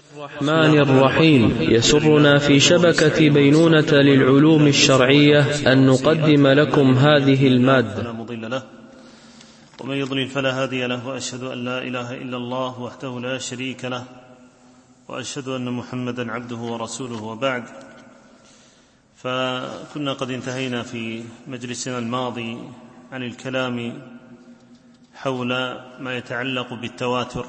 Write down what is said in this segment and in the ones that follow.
الرحمن الرحيم. يسرنا في شبكة بينونة للعلوم الشرعية أن نقدم لكم هذه المادة. فلا مضل له ومن يضلل فلا هادي له، وأشهد أن لا إله إلا الله وحده لا شريك له، وأشهد أن محمدا عبده ورسوله. وبعد، فكنا قد انتهينا في مجلسنا الماضي عن الكلام حول ما يتعلق بالتواتر،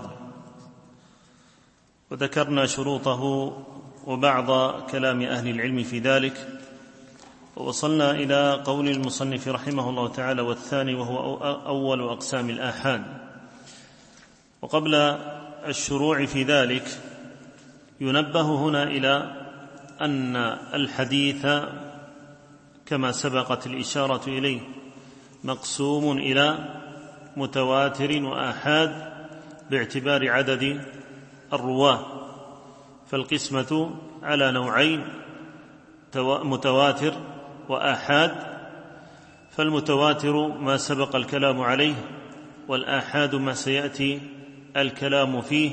وذكرنا شروطه وبعض كلام أهل العلم في ذلك، ووصلنا إلى قول المصنف رحمه الله تعالى: والثاني وهو أول أقسام الآحاد. وقبل الشروع في ذلك ينبه هنا إلى أن الحديث كما سبقت الإشارة إليه مقسوم إلى متواتر وآحاد باعتبار عدد الرواه، فالقسمة على نوعين: متواتر وآحاد. فالمتواتر ما سبق الكلام عليه، والآحاد ما سيأتي الكلام فيه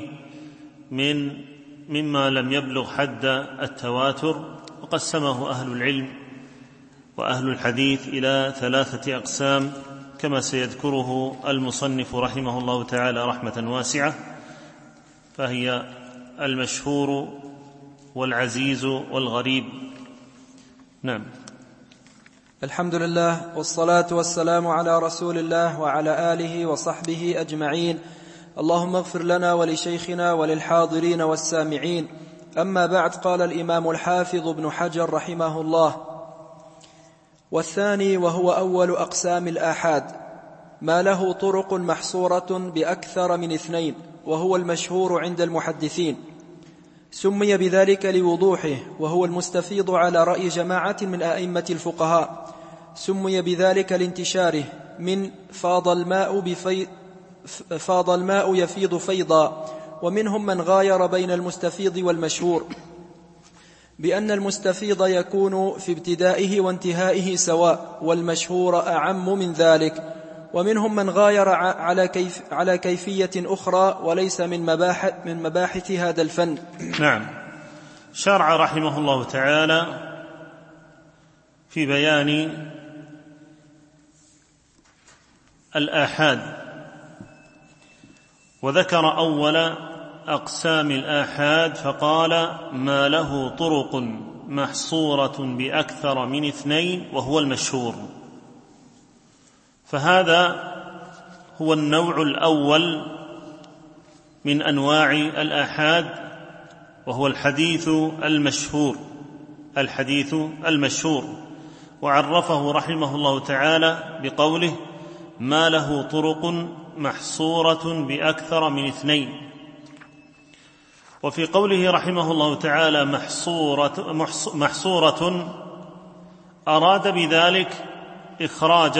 مما لم يبلغ حد التواتر. وقسمه أهل العلم وأهل الحديث إلى 3 أقسام كما سيذكره المصنف رحمه الله تعالى رحمة واسعة، فهي المشهور والعزيز والغريب. نعم. الحمد لله، والصلاة والسلام على رسول الله وعلى آله وصحبه أجمعين. اللهم اغفر لنا ولشيخنا وللحاضرين والسامعين. أما بعد، قال الإمام الحافظ ابن حجر رحمه الله: والثاني وهو أول أقسام الآحاد ما له طرق محصورة بأكثر من 2، وهو المشهور عند المحدثين. سمي بذلك لوضوحه، وهو المستفيض على رأي جماعة من أئمة الفقهاء. سمي بذلك لانتشاره من فاض الماء يفيض فيضا. ومنهم من غاير بين المستفيض والمشهور بأن المستفيض يكون في ابتدائه وانتهائه سواء، والمشهور أعم من ذلك. ومنهم من غاير على كيفية أخرى وليس من مباحث هذا الفن. نعم. شرع رحمه الله تعالى في بيان الآحاد، وذكر أول أقسام الآحاد فقال: ما له طرق محصورة بأكثر من 2 وهو المشهور. فهذا هو النوع الأول من أنواع الآحاد، وهو الحديث المشهور. وعرفه رحمه الله تعالى بقوله: ما له طرق محصورة بأكثر من 2. وفي قوله رحمه الله تعالى محصورة أراد بذلك إخراج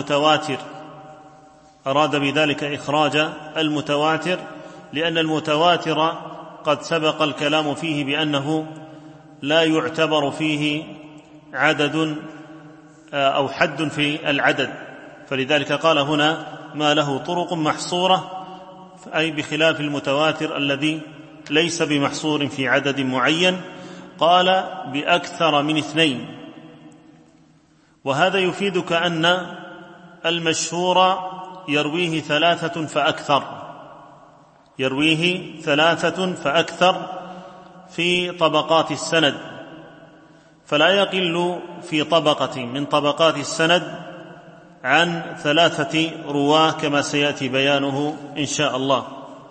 المتواتر، لأن المتواتر قد سبق الكلام فيه بأنه لا يعتبر فيه عدد أو حد في العدد، فلذلك قال هنا: ما له طرق محصورة، أي بخلاف المتواتر الذي ليس بمحصور في عدد معين. قال: بأكثر من 2. وهذا يفيدك أن المشهور يرويه 3 فأكثر في طبقات السند، فلا يقل في طبقة من طبقات السند عن 3 رواه كما سيأتي بيانه إن شاء الله.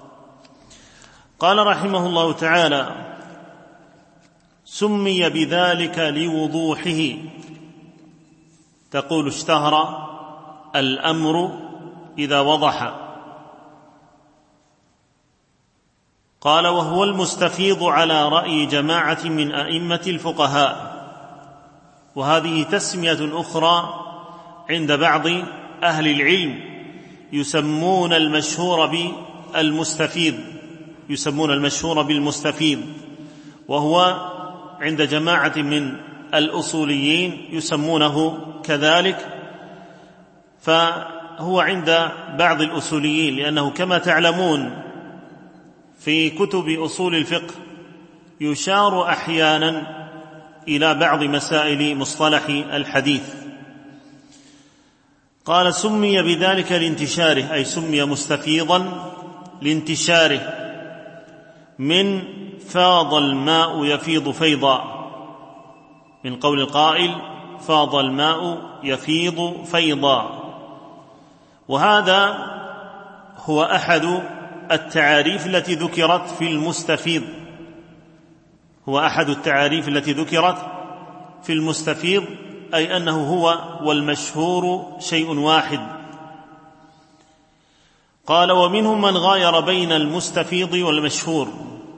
قال رحمه الله تعالى: سمي بذلك لوضوحه. تقول: اشتهر الأمر إذا وضح. قال: وهو المستفيض على رأي جماعة من أئمة الفقهاء. وهذه تسمية أخرى عند بعض أهل العلم، يسمون المشهور بالمستفيض، وهو عند جماعة من الأصوليين يسمونه كذلك. فهو عند بعض الأصوليين، لأنه كما تعلمون في كتب أصول الفقه يشار أحيانا إلى بعض مسائل مصطلح الحديث. قال: سمي بذلك لانتشاره، أي سمي مستفيضا لانتشاره، من فاض الماء يفيض فيضا، من قول القائل: فاض الماء يفيض فيضا. وهذا هو أحد التعاريف التي ذكرت في المستفيض، هو أحد التعاريف التي ذكرت في المستفيض، أي أنه هو والمشهور شيء واحد. قال: ومنهم من غاير بين المستفيض والمشهور،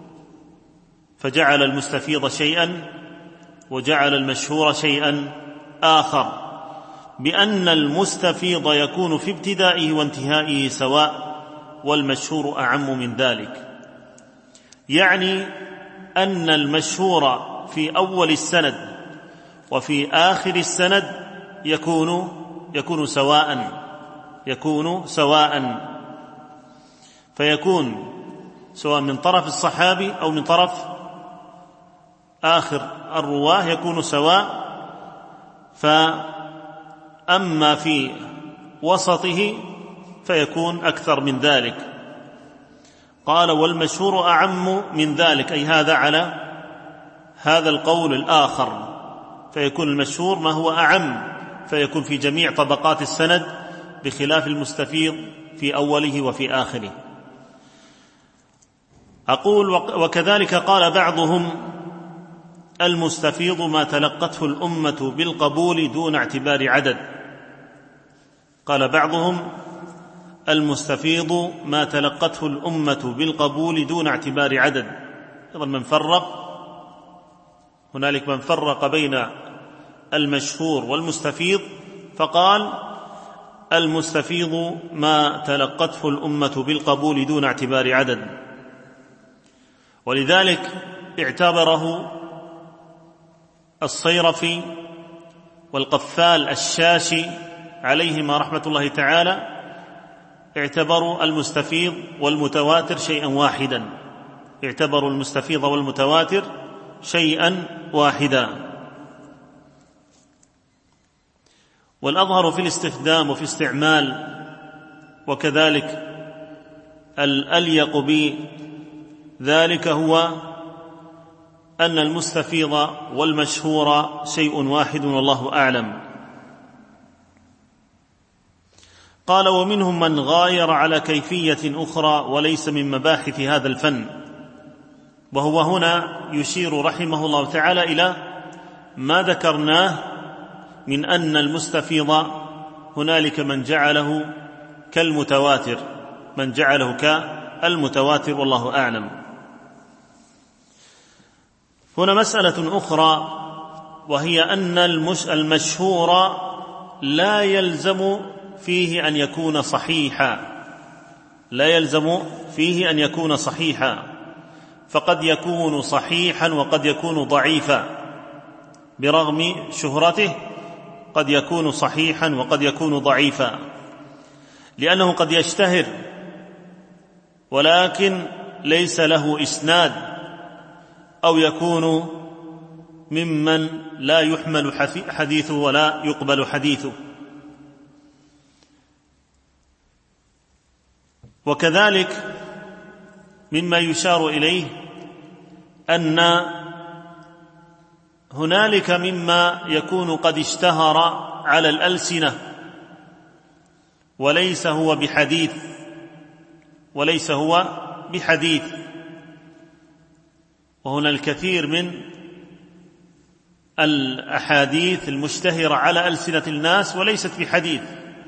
فجعل المستفيض شيئا وجعل المشهور شيئا آخر، بأن المستفيض يكون في ابتدائه وانتهائه سواء، والمشهور أعم من ذلك. يعني أن المشهور في أول السند وفي آخر السند يكون سواء، فيكون سواء من طرف الصحابي أو من طرف آخر الرواه يكون سواء. فأما في وسطه فيكون أكثر من ذلك. قال: والمشهور أعم من ذلك، أي هذا على هذا القول الآخر، فيكون المشهور ما هو أعم، فيكون في جميع طبقات السند، بخلاف المستفيض في أوله وفي آخره. أقول: وكذلك قال بعضهم: المستفيض ما تلقته الأمة بالقبول دون اعتبار عدد. قال بعضهم: المستفيض ما تلقته الأمة بالقبول دون اعتبار عدد. أيضا هنالك من فرق بين المشهور والمستفيض، فقال: المستفيض ما تلقته الأمة بالقبول دون اعتبار عدد. ولذلك اعتبره الصيرفي والقفال الشاشي عليهما رحمة الله تعالى، اعتبروا المستفيض والمتواتر شيئا واحدا، اعتبروا المستفيض والمتواتر شيئا واحدا. والأظهر في الاستخدام وفي استعمال، وكذلك الأليق بذلك، هو أن المستفيض والمشهور شيء واحد، والله أعلم. قال: ومنهم من غاير على كيفية أخرى وليس من مباحث هذا الفن. وهو هنا يشير رحمه الله تعالى إلى ما ذكرناه من أن المستفيض هنالك من جعله كالمتواتر، والله أعلم. هنا مسألة أخرى، وهي أن المشهور لا يلزم فيه أن يكون صحيحا، فقد يكون صحيحا وقد يكون ضعيفا، برغم شهرته قد يكون صحيحا وقد يكون ضعيفا، لأنه قد يشتهر ولكن ليس له إسناد، أو يكون ممن لا يحمل حديثه ولا يقبل حديثه. وكذلك مما يشار إليه أن هنالك مما يكون قد اشتهر على الألسنة وليس هو بحديث، وهنا الكثير من الأحاديث المشتهرة على ألسنة الناس وليست بحديث،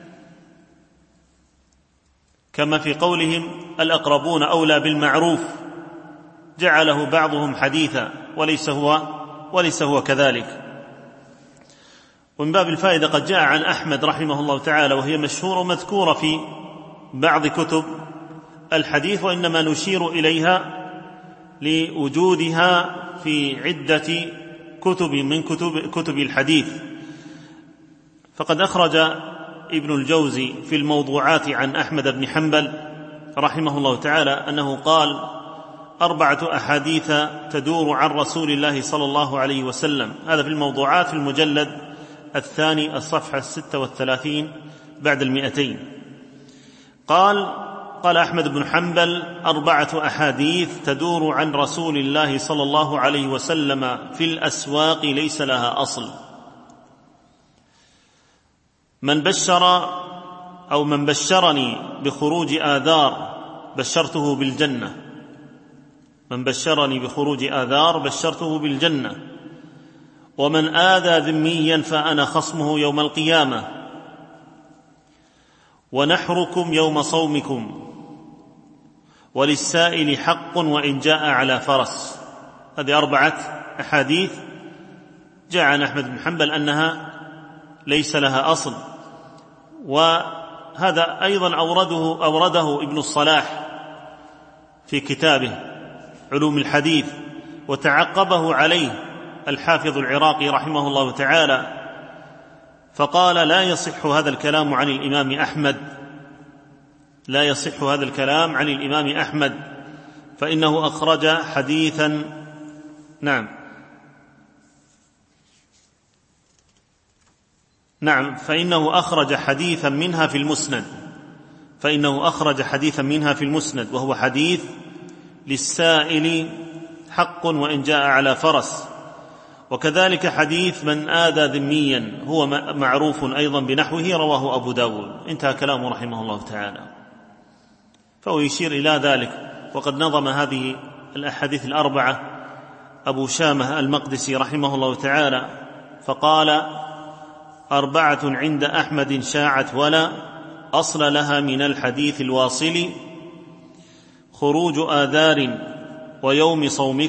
كما في قولهم: الأقربون أولى بالمعروف، جعله بعضهم حديثا وليس هو كذلك. ومن باب الفائدة قد جاء عن أحمد رحمه الله تعالى، وهي مشهورة ومذكورة في بعض كتب الحديث، وإنما نشير إليها لوجودها في عدة كتب من كتب الحديث. فقد أخرج ابن الجوزي في الموضوعات عن أحمد بن حنبل رحمه الله تعالى أنه قال: 4 أحاديث تدور عن رسول الله صلى الله عليه وسلم. هذا في الموضوعات في المجلد 2 الصفحة 36 بعد 200. قال أحمد بن حنبل: 4 أحاديث تدور عن رسول الله صلى الله عليه وسلم في الأسواق ليس لها أصل. من بشرني بخروج آذار بشرته بالجنة. من بشرني بخروج آذار بشرته بالجنة. ومن آذى ذميا فأنا خصمه يوم القيامة. ونحركم يوم صومكم. وللسائل حق وإن جاء على فرس. هذه 4 أحاديث جاء عن أحمد بن حنبل أنها ليس لها أصل. وهذا أيضا أورده ابن الصلاح في كتابه علوم الحديث، وتعقبه عليه الحافظ العراقي رحمه الله تعالى، فقال: لا يصح هذا الكلام عن الإمام أحمد، لا يصح هذا الكلام عن الإمام أحمد، فإنه أخرج حديثا فإنه أخرج حديثا منها في المسند، وهو حديث للسائل حق وإن جاء على فرس. وكذلك حديث من آذى ذميا هو معروف أيضا بنحوه، رواه أبو داود. انتهى كلامه رحمه الله تعالى. فهو يشير إلى ذلك. وقد نظم هذه الأحاديث 4 أبو شامة المقدسي رحمه الله تعالى، فقال: 4 عند أحمد شاعت ولا أصل لها من الحديث الواصل، خروج آذار ويوم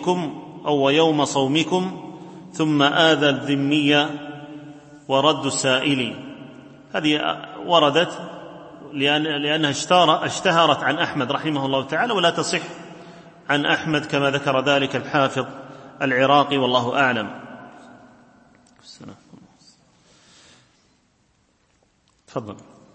صومكم ثم آذى الذمي ورد السائل. هذه وردت لأنها اشتهرت عن أحمد رحمه الله تعالى، ولا تصح عن أحمد كما ذكر ذلك الحافظ العراقي، والله أعلم. تفضل.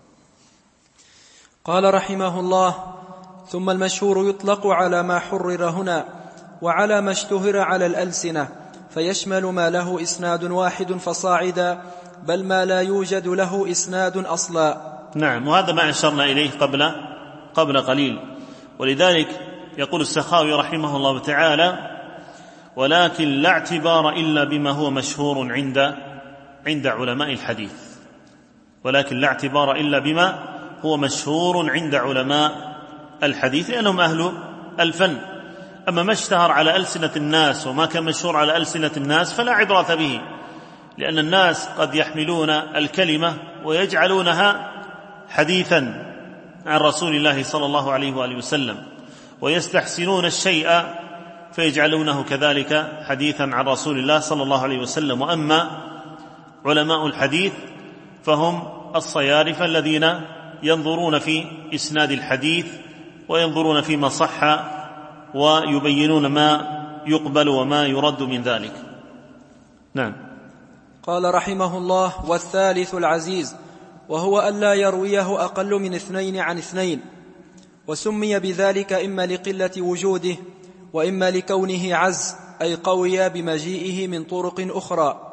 قال رحمه الله: ثم المشهور يطلق على ما حرر هنا وعلى ما اشتهر على الألسنة، فيشمل ما له إسناد واحد فصاعدا، بل ما لا يوجد له إسناد أصلا. نعم، وهذا ما أشرنا إليه قبل قليل. ولذلك يقول السخاوي رحمه الله تعالى: ولكن لا اعتبار إلا بما هو مشهور عند علماء الحديث. ولكن لا اعتبار إلا بما هو مشهور عند علماء الحديث، لأنهم أهل الفن. أما ما اشتهر على ألسنة الناس وما كان مشهور على ألسنة الناس فلا عبرة به، لأن الناس قد يحملون الكلمة ويجعلونها حديثا عن رسول الله صلى الله عليه وآله وسلم، ويستحسنون الشيء فيجعلونه كذلك حديثا عن رسول الله صلى الله عليه وسلم. وأما علماء الحديث فهم الصيارفة الذين ينظرون في إسناد الحديث وينظرون فيما صح ويبينون ما يقبل وما يرد من ذلك. نعم. قال رحمه الله: والثالث العزيز، وهو ألا يرويه أقل من 2 عن 2، وسمي بذلك إما لقلة وجوده وإما لكونه عز، أي قوي بمجيئه من طرق أخرى،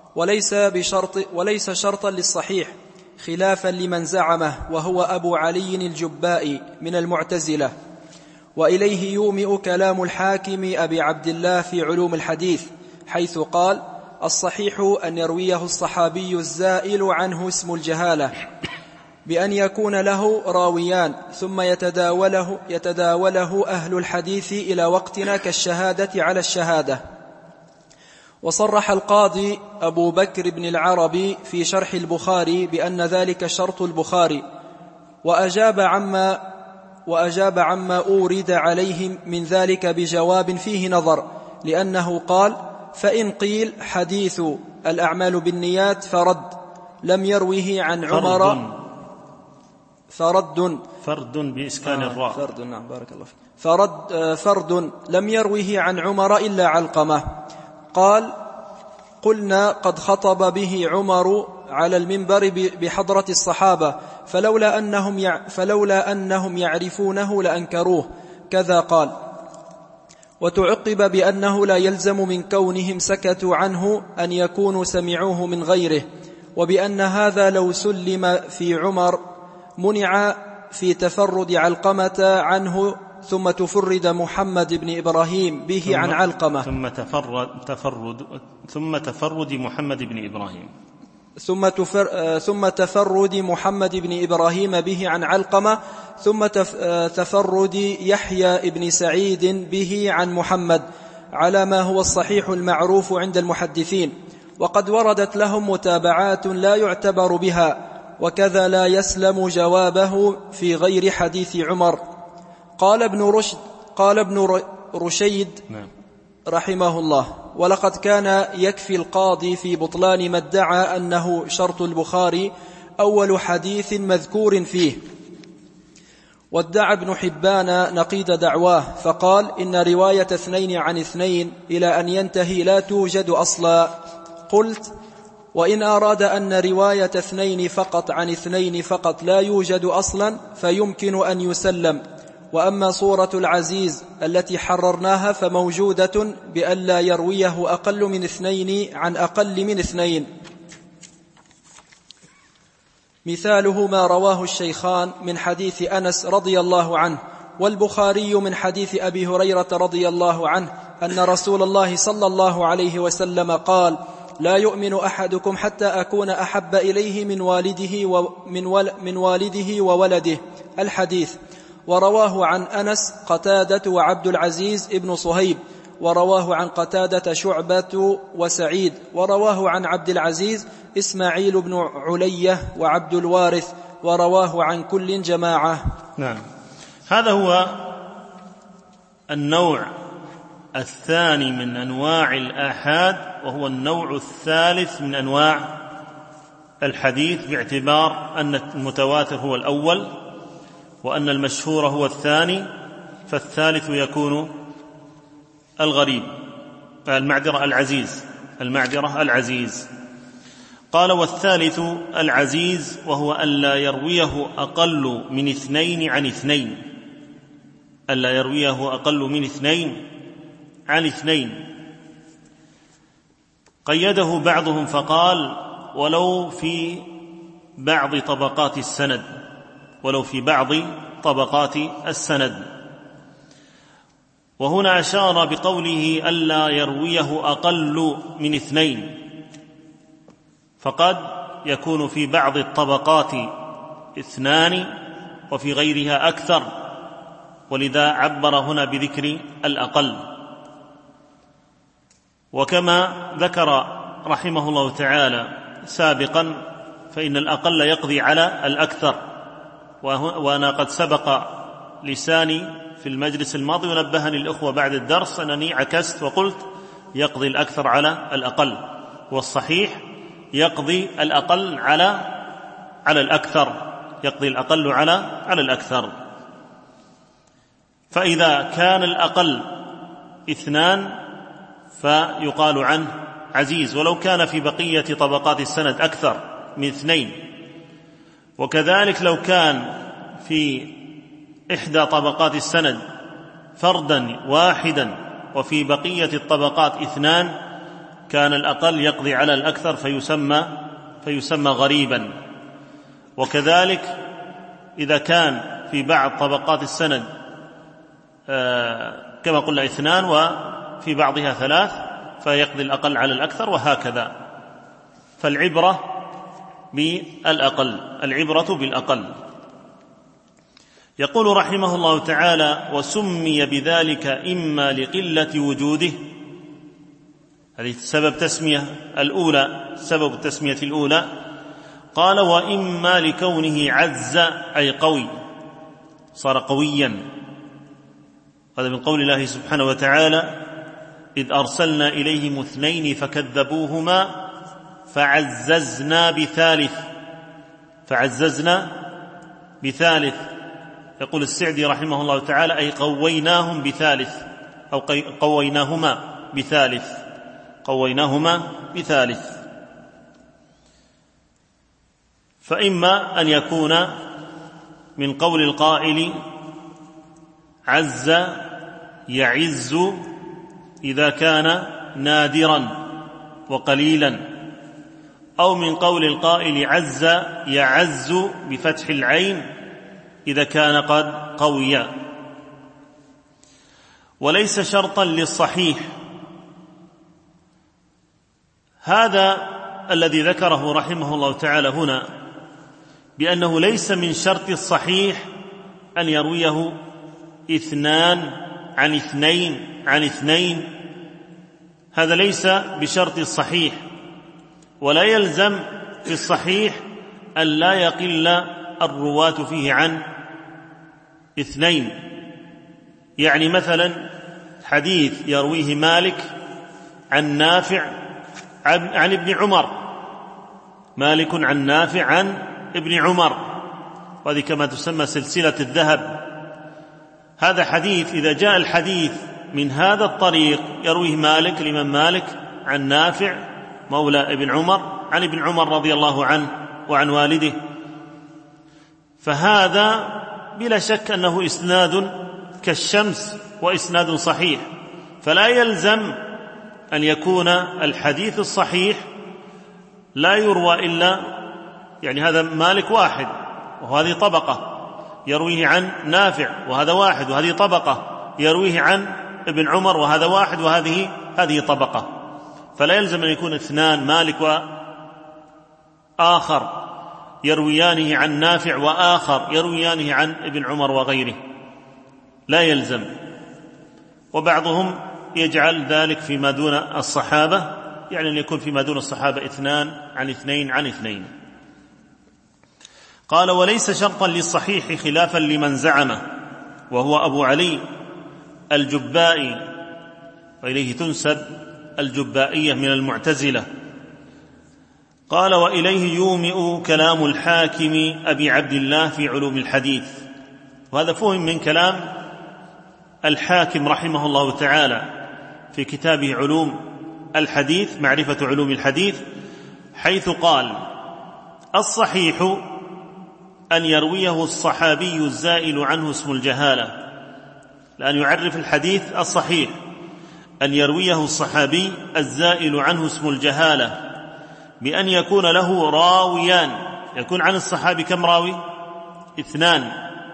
وليس شرطا للصحيح، خلافا لمن زعمه، وهو أبو علي الجبائي من المعتزلة. وإليه يومئ كلام الحاكم أبي عبد الله في علوم الحديث، حيث قال: الصحيح أن يرويه الصحابي الزائل عنه اسم الجهالة، بأن يكون له راويان ثم يتداوله أهل الحديث إلى وقتنا كالشهادة على الشهادة. وصرح القاضي أبو بكر بن العربي في شرح البخاري بأن ذلك شرط البخاري، وأجاب عما أورد عليه من ذلك بجواب فيه نظر، لأنه قال: فإن قيل حديث الأعمال بالنيات فرد لم يروه عن عمر فرد بإسكان الراء فرد، نعم بارك الله فيك. فرد لم يروه عن عمر إلا علقمة. قال: قلنا قد خطب به عمر على المنبر بحضرة الصحابة، فلولا أنهم يعرفونه لأنكروه، كذا قال. وتعقب بأنه لا يلزم من كونهم سكتوا عنه أن يكونوا سمعوه من غيره، وبأن هذا لو سلم في عمر منع في تفرد علقمة عنه ثم تفرد محمد بن إبراهيم به عن علقمة ثم تفرد محمد بن إبراهيم ثم تفرد محمد بن إبراهيم به عن علقمة ثم تفرد يحيى بن سعيد به عن محمد على ما هو الصحيح المعروف عند المحدثين، وقد وردت لهم متابعات لا يعتبر بها، وكذا لا يسلم جوابه في غير حديث عمر. قال ابن رشيد رحمه الله: ولقد كان يكفي القاضي في بطلان ما ادعى أنه شرط البخاري أول حديث مذكور فيه. وادعى ابن حبان نقيض دعواه فقال: إن رواية 2 عن 2 إلى أن ينتهي لا توجد أصلا. قلت: وإن أراد أن رواية 2 فقط عن 2 فقط لا يوجد أصلا فيمكن أن يسلم، وأما صورة العزيز التي حررناها فموجودة بألا يرويه أقل من 2 عن أقل من 2. مثاله ما رواه الشيخان من حديث أنس رضي الله عنه، والبخاري من حديث أبي هريرة رضي الله عنه أن رسول الله صلى الله عليه وسلم قال: لا يؤمن أحدكم حتى أكون أحب إليه من والده وولده. الحديث. ورواه عن أنس قتادة وعبد العزيز ابن صهيب، ورواه عن قتادة شعبة وسعيد، ورواه عن عبد العزيز إسماعيل بن علية وعبد الوارث، ورواه عن كل جماعة. نعم، هذا هو النوع الثاني من أنواع الآحاد، وهو النوع الثالث من أنواع الحديث، باعتبار أن المتواتر هو الأول وأن المشهور هو الثاني، فالثالث يكون الغريب، المعذرة العزيز. قال: والثالث العزيز، وهو أن لا يرويه أقل من 2 عن 2، ألا يرويه أقل من 2 عن 2. قيده بعضهم فقال: ولو في بعض طبقات السند، وهنا أشار بقوله ألا يرويه أقل من 2، فقد يكون في بعض الطبقات 2 وفي غيرها أكثر، ولذا عبر هنا بذكر الأقل. وكما ذكر رحمه الله تعالى سابقا، فإن الأقل يقضي على الأكثر، وأنا قد سبق لساني في المجلس الماضي ونبهني الأخوة بعد الدرس أنني عكست وقلت يقضي الأكثر على الأقل، والصحيح يقضي الأقل على الأكثر، يقضي الأقل على الأكثر. فإذا كان الأقل 2 فيقال عنه عزيز، ولو كان في بقية طبقات السند أكثر من 2. وكذلك لو كان في إحدى طبقات السند فردا واحدا وفي بقية الطبقات 2، كان الأقل يقضي على الأكثر فيسمى غريبا. وكذلك إذا كان في بعض طبقات السند كما قلنا 2 وفي بعضها 3 فيقضي الأقل على الأكثر، وهكذا. فالعبرة بالأقل. يقول رحمه الله تعالى: وسمي بذلك إما لقلة وجوده، هذه سبب التسمية الأولى. قال: وإما لكونه عز أي قوي، صار قويا. هذا من قول الله سبحانه وتعالى: إذ أرسلنا إليهم 2 فكذبوهما فعززنا بثالث. يقول السعدي رحمه الله تعالى: أي قويناهم بثالث، أو قويناهما بثالث. فإما أن يكون من قول القائل عز يعز إذا كان نادرا وقليلا، أو من قول القائل عز يعز بفتح العين إذا كان قد قويا. وليس شرطا للصحيح. هذا الذي ذكره رحمه الله تعالى هنا بأنه ليس من شرط الصحيح أن يرويه اثنان عن اثنين عن اثنين، هذا ليس بشرط الصحيح، ولا يلزم في الصحيح أن لا يقل الرواة فيه عن اثنين. يعني مثلا حديث يرويه مالك عن نافع عن ابن عمر، مالك عن نافع عن ابن عمر، وهذه كما تسمى سلسلة الذهب. هذا حديث إذا جاء الحديث من هذا الطريق يرويه مالك الإمام مالك عن نافع مولى ابن عمر عن ابن عمر رضي الله عنه وعن والده، فهذا بلا شك أنه إسناد كالشمس وإسناد صحيح، فلا يلزم أن يكون الحديث الصحيح لا يروى إلا، يعني هذا مالك واحد وهذه طبقة يرويه عن نافع وهذا واحد وهذه طبقة، يرويه عن ابن عمر وهذا واحد وهذه طبقة، فلا يلزم أن يكون اثنان مالك وآخر يرويانه عن نافع وآخر يرويانه عن ابن عمر وغيره، لا يلزم. وبعضهم يجعل ذلك فيما دون الصحابة، يعني أن يكون فيما دون الصحابة اثنان عن اثنين عن اثنين. قال وليس شرطا للصحيح خلافا لمن زعمه، وهو أبو علي الجبائي، وإليه تنسب الجبائية من المعتزلة. قال وإليه يومئ كلام الحاكم أبي عبد الله في علوم الحديث. وهذا فهم من كلام الحاكم رحمه الله تعالى في كتابه علوم الحديث، معرفة علوم الحديث، حيث قال الصحيح أن يرويه الصحابي الزائل عنه اسم الجهالة، لأن يعرف الحديث الصحيح أن يرويه الصحابي الزائل عنه اسم الجهالة بأن يكون له راويان، يكون عن الصحابي كم راوي؟ اثنان،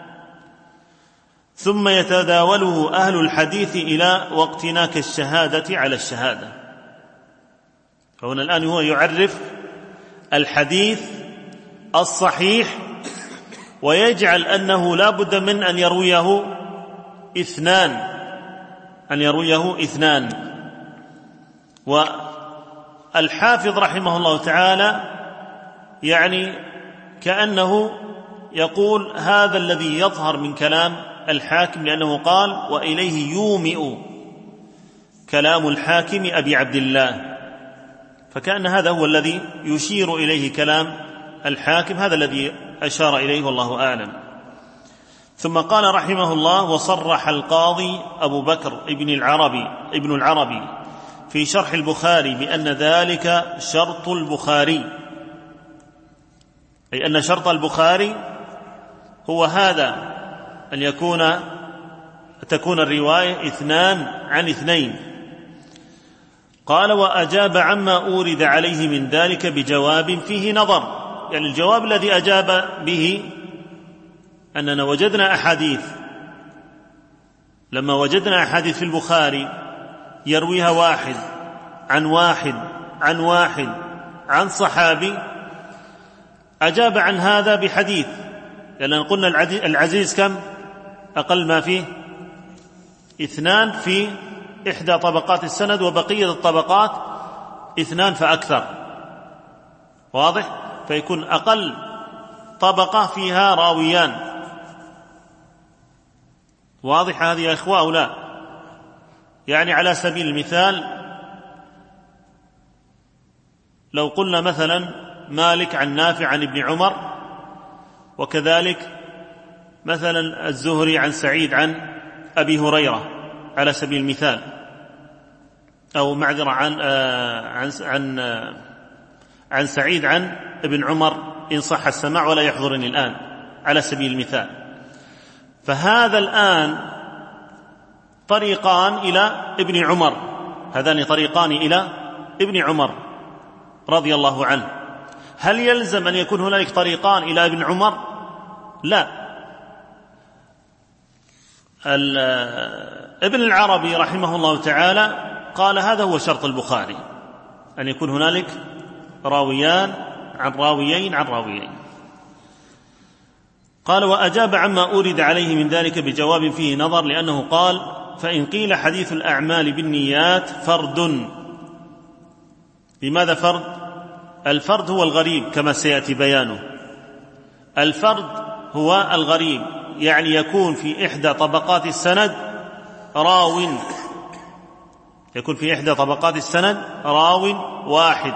ثم يتداوله أهل الحديث إلى وقتنا كالشهادة على الشهادة. فهنا الآن هو يعرف الحديث الصحيح ويجعل أنه لا بد من أن يرويه اثنان. والحافظ رحمه الله تعالى يعني كأنه يقول هذا الذي يظهر من كلام الحاكم، لأنه قال وإليه يومئ كلام الحاكم أبي عبد الله، فكأن هذا هو الذي يشير إليه كلام الحاكم، هذا الذي أشار إليه والله أعلم. ثم قال رحمه الله وصرح القاضي أبو بكر ابن العربي في شرح البخاري بأن ذلك شرط البخاري، أي أن شرط البخاري هو هذا، أن تكون الرواية اثنان عن اثنين. قال وأجاب عما أورد عليه من ذلك بجواب فيه نظر، يعني الجواب الذي أجاب به أننا وجدنا أحاديث، لما وجدنا أحاديث في البخاري يرويها واحد عن واحد عن واحد عن صحابي، أجاب عن هذا بحديث، لأننا قلنا العزيز كم؟ أقل ما فيه اثنان في إحدى طبقات السند، وبقية الطبقات اثنان فأكثر، واضح؟ فيكون أقل طبقة فيها راويان، واضح هذه يا إخوة أو لا؟ يعني على سبيل المثال لو قلنا مثلا مالك عن نافع عن ابن عمر، وكذلك مثلا الزهري عن سعيد عن أبي هريرة على سبيل المثال، أو معذرة عن سعيد عن ابن عمر إن صح السماع ولا يحضرني الآن على سبيل المثال. فهذا الآن طريقان إلى ابن عمر، هذان طريقان إلى ابن عمر رضي الله عنه. هل يلزم أن يكون هنالك طريقان إلى ابن عمر؟ لا. ابن العربي رحمه الله تعالى قال هذا هو شرط البخاري، أن يكون هنالك راويان عن راويين عن راويين. قال: وأجاب عما أورد عليه من ذلك بجواب فيه نظر، لأنه قال: فإن قيل حديث الأعمال بالنيات فرد. لماذا فرد؟ الفرد هو الغريب كما سيأتي بيانه. الفرد هو الغريب، يعني يكون في إحدى طبقات السند راو، يكون في إحدى طبقات السند راو واحد.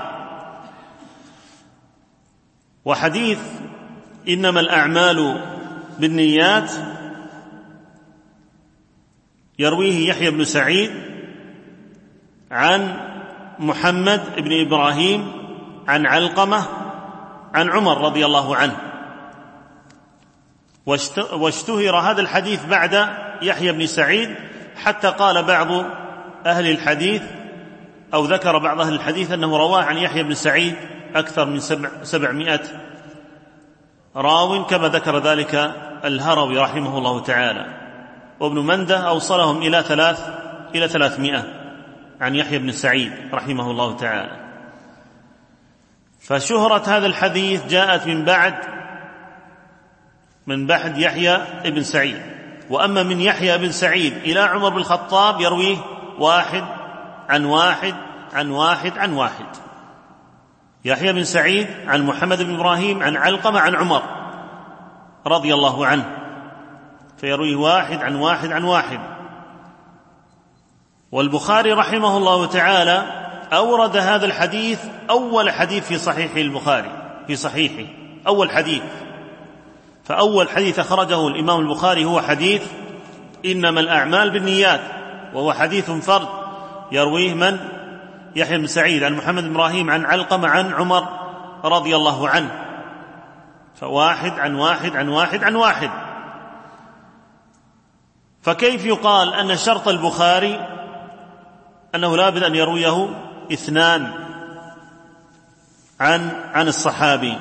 وحديث إنما الأعمال بالنيات يرويه يحيى بن سعيد عن محمد بن إبراهيم عن علقمة عن عمر رضي الله عنه، واشتهر هذا الحديث بعد يحيى بن سعيد، حتى قال بعض أهل الحديث أو ذكر بعض أهل الحديث أنه رواه عن يحيى بن سعيد أكثر من 700 راو، كما ذكر ذلك الهروي رحمه الله تعالى. وابن منده أوصلهم إلى 300 عن يحيى بن سعيد رحمه الله تعالى. فشهرة هذا الحديث جاءت من بعد يحيى بن سعيد. وأما من يحيى بن سعيد إلى عمر بن الخطاب يرويه واحد عن واحد عن واحد عن واحد. يحيى بن سعيد عن محمد بن إبراهيم عن علقمة عن عمر رضي الله عنه، فيرويه واحد عن واحد عن واحد. والبخاري رحمه الله تعالى أورد هذا الحديث أول حديث في صحيح البخاري، في صحيحه أول حديث. فأول حديث أخرجه الإمام البخاري هو حديث إنما الأعمال بالنيات، وهو حديث فرد يرويه من؟ يحيى بن سعيد عن محمد بن إبراهيم عن علقمة عن عمر رضي الله عنه، فواحد عن واحد عن واحد عن واحد. فكيف يقال أن شرط البخاري أنه لا بد أن يرويه اثنان عن الصحابي؟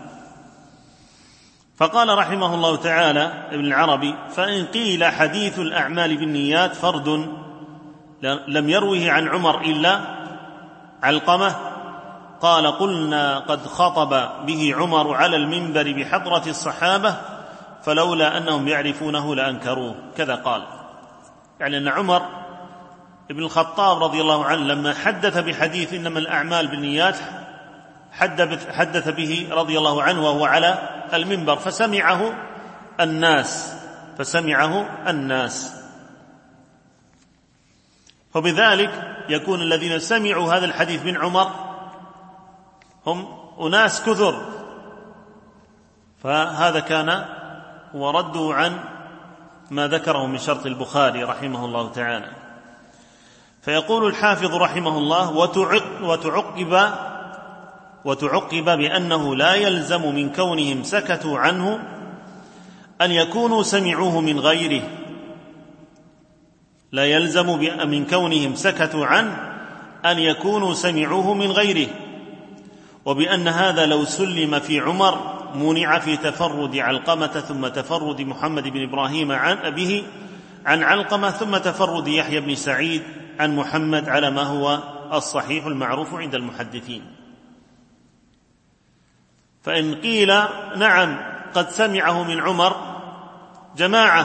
فقال رحمه الله تعالى ابن العربي: فإن قيل حديث الأعمال بالنيات فرد لم يروه عن عمر إلا علقمة، قال: قلنا قد خطب به عمر على المنبر بحضرة الصحابة، فلولا أنهم يعرفونه لأنكروه. كذا قال، يعني أن عمر ابن الخطاب رضي الله عنه لما حدث بحديث إنما الأعمال بالنيات حدث به رضي الله عنه وهو على المنبر، فسمعه الناس. وبذلك يكون الذين سمعوا هذا الحديث من عمر هم أناس كثر، فهذا كان هو رده عن ما ذكره من شرط البخاري رحمه الله تعالى. فيقول الحافظ رحمه الله: وتعقب بأنه لا يلزم من كونهم سكتوا عنه أن يكونوا سمعوه من غيره، لا يلزم من كونهم سكتوا عنه أن يكونوا سمعوه من غيره، وبأن هذا لو سلم في عمر منع في تفرد علقمة ثم تفرد محمد بن إبراهيم عن أبيه عن علقمة ثم تفرد يحيى بن سعيد عن محمد، على ما هو الصحيح المعروف عند المحدثين. فإن قيل نعم قد سمعه من عمر جماعة،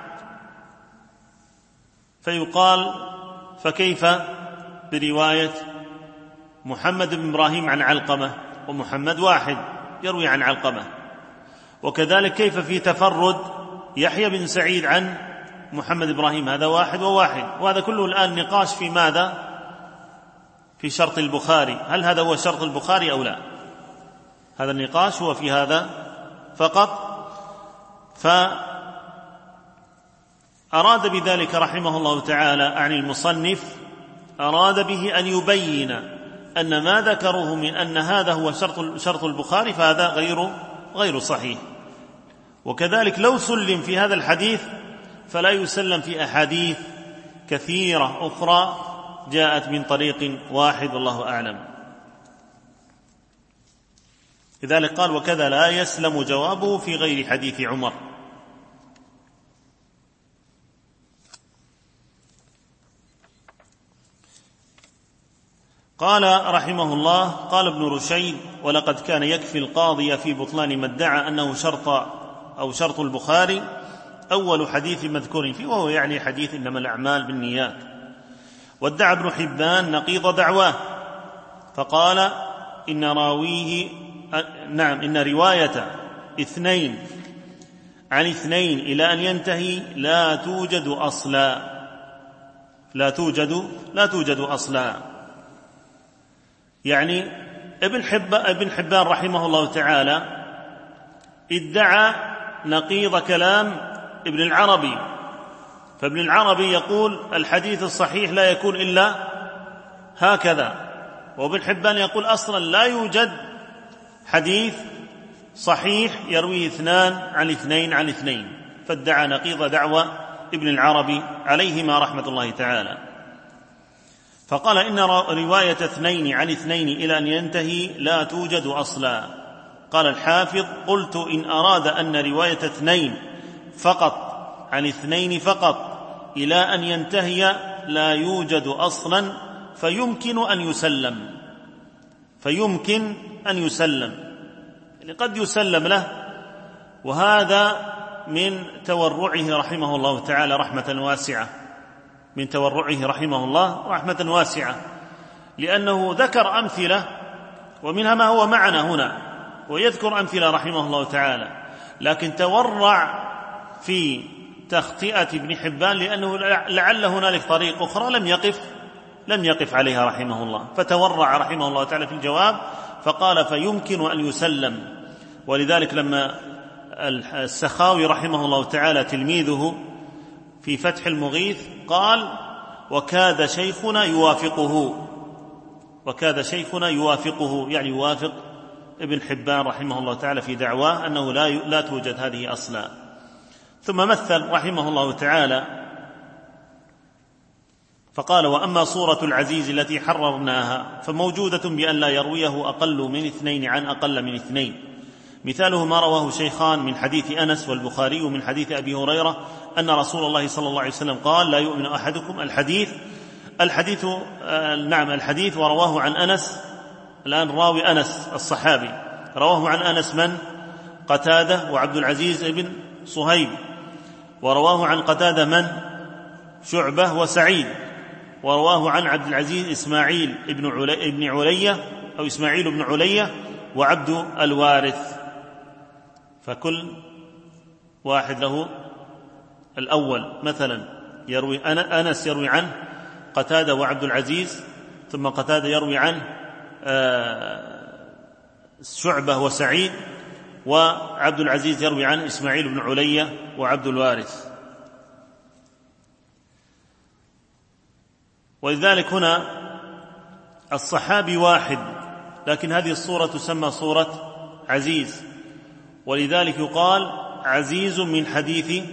فيقال: فكيف برواية محمد بن إبراهيم عن علقمة؟ ومحمد واحد يروي عن علقمة. وكذلك كيف في تفرد يحيى بن سعيد عن محمد إبراهيم؟ هذا واحد وواحد. وهذا كله الآن نقاش في ماذا؟ في شرط البخاري. هل هذا هو شرط البخاري أو لا؟ هذا النقاش هو في هذا فقط. فأراد بذلك رحمه الله تعالى عن المصنف، أراد به أن يبين أن ما ذكروه من أن هذا هو شرط البخاري فهذا غير صحيح. وكذلك لو سلم في هذا الحديث فلا يسلم في أحاديث كثيرة أخرى جاءت من طريق واحد والله أعلم. لذلك قال: وكذا لا يسلم جوابه في غير حديث عمر. قال رحمه الله: قال ابن رشيد: ولقد كان يكفي القاضي في بطلان ما ادعى أنه شرط البخاري أول حديث مذكور فيه، وهو يعني حديث إنما الأعمال بالنيات. وادعى ابن حبان نقيض دعواه فقال: إن رواية 2 عن 2 إلى أن ينتهي لا توجد أصلا. يعني ابن حبان رحمه الله تعالى ادعى نقيض كلام ابن العربي، فابن العربي يقول الحديث الصحيح لا يكون إلا هكذا، وابن حبان يقول أصلا لا يوجد حديث صحيح يرويه 2 عن 2 عن 2، فادعى نقيض دعوى ابن العربي عليهما رحمة الله تعالى. فقال: إن رواية 2 عن 2 إلى أن ينتهي لا توجد أصلا. قال الحافظ: قلت إن أراد أن رواية 2 فقط عن 2 فقط إلى أن ينتهي لا يوجد أصلا فيمكن أن يسلم، يعني قد يسلم له. وهذا من تورعه رحمه الله تعالى رحمة واسعة، لأنه ذكر أمثلة ومنها ما هو معنا هنا، ويذكر أمثلة رحمه الله تعالى، لكن تورع في تخطئة ابن حبان لأنه لعل هنالك طريق أخرى لم يقف عليها رحمه الله، فتورع رحمه الله تعالى في الجواب فقال: فيمكن أن يسلم. ولذلك لما السخاوي رحمه الله تعالى تلميذه في فتح المغيث قال: وكاد شيخنا يوافقه، يعني يوافق ابن حبان رحمه الله تعالى في دعواه أنه لا توجد هذه أصلا. ثم مثل رحمه الله تعالى فقال: وأما صورة العزيز التي حررناها فموجودة بأن لا يرويه أقل من 2 عن أقل من 2. مثاله ما رواه شيخان من حديث أنس والبخاري من حديث أبي هريرة أن رسول الله صلى الله عليه وسلم قال: لا يؤمن أحدكم. الحديث ورواه عن أنس. الآن راوي أنس الصحابي رواه عن أنس من؟ قتادة وعبد العزيز بن صهيب. ورواه عن قتادة من؟ شعبة وسعيد. ورواه عن عبد العزيز إسماعيل بن علية وعبد الوارث. فكل واحد له الأول، مثلا يروي أنس يروي عنه قتادة وعبد العزيز، ثم قتادة يروي عنه شعبة وسعيد، وعبد العزيز يروي عنه إسماعيل بن علية وعبد الوارث. ولذلك هنا الصحابي واحد، لكن هذه الصورة تسمى صورة عزيز، ولذلك يقال عزيز من حديث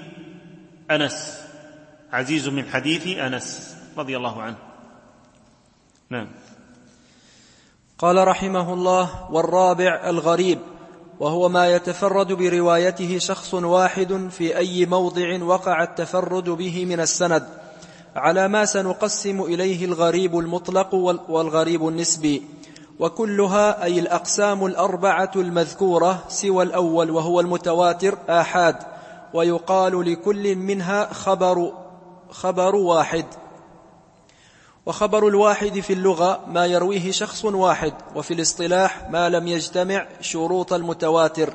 أنس رضي الله عنه. نعم. قال رحمه الله: والرابع الغريب، وهو ما يتفرد بروايته شخص واحد في أي موضع وقع التفرد به من السند، على ما سنقسم إليه الغريب المطلق والغريب النسبي، وكلها أي الأقسام الأربعة المذكورة سوى الأول وهو المتواتر آحاد، ويقال لكل منها خبر واحد. وخبر الواحد في اللغة ما يرويه شخص واحد، وفي الاصطلاح ما لم يجتمع شروط المتواتر،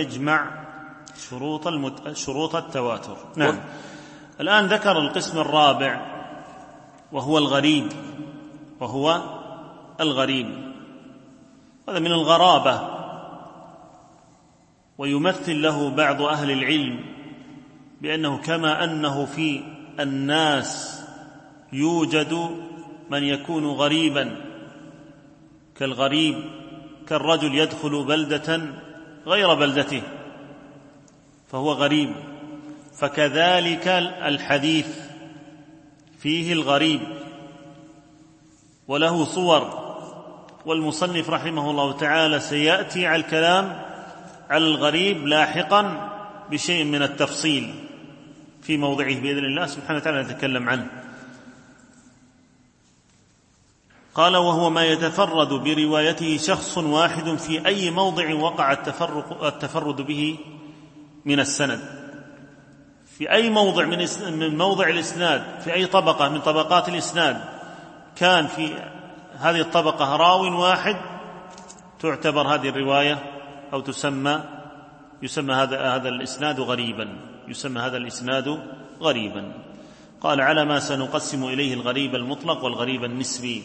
شروط التواتر. نعم. الآن ذكر القسم الرابع وهو الغريب. هذا من الغرابة، ويمثل له بعض أهل العلم بأنه كما أنه في الناس يوجد من يكون غريبا كالرجل يدخل بلدة غير بلدته فهو غريب، فكذلك الحديث فيه الغريب، وله صور، والمصنف رحمه الله تعالى سيأتي على الكلام على الغريب لاحقا بشيء من التفصيل في موضعه بإذن الله سبحانه وتعالى نتكلم عنه. قال: وهو ما يتفرد بروايته شخص واحد في أي موضع وقع التفرد به من السند، في أي موضع من موضع الإسناد، في أي طبقة من طبقات الإسناد كان في هذه الطبقة راو واحد، تعتبر هذه الرواية أو يسمى هذا الإسناد غريبا، يسمى هذا الإسناد غريبا. قال: على ما سنقسم إليه الغريب المطلق والغريب النسبي.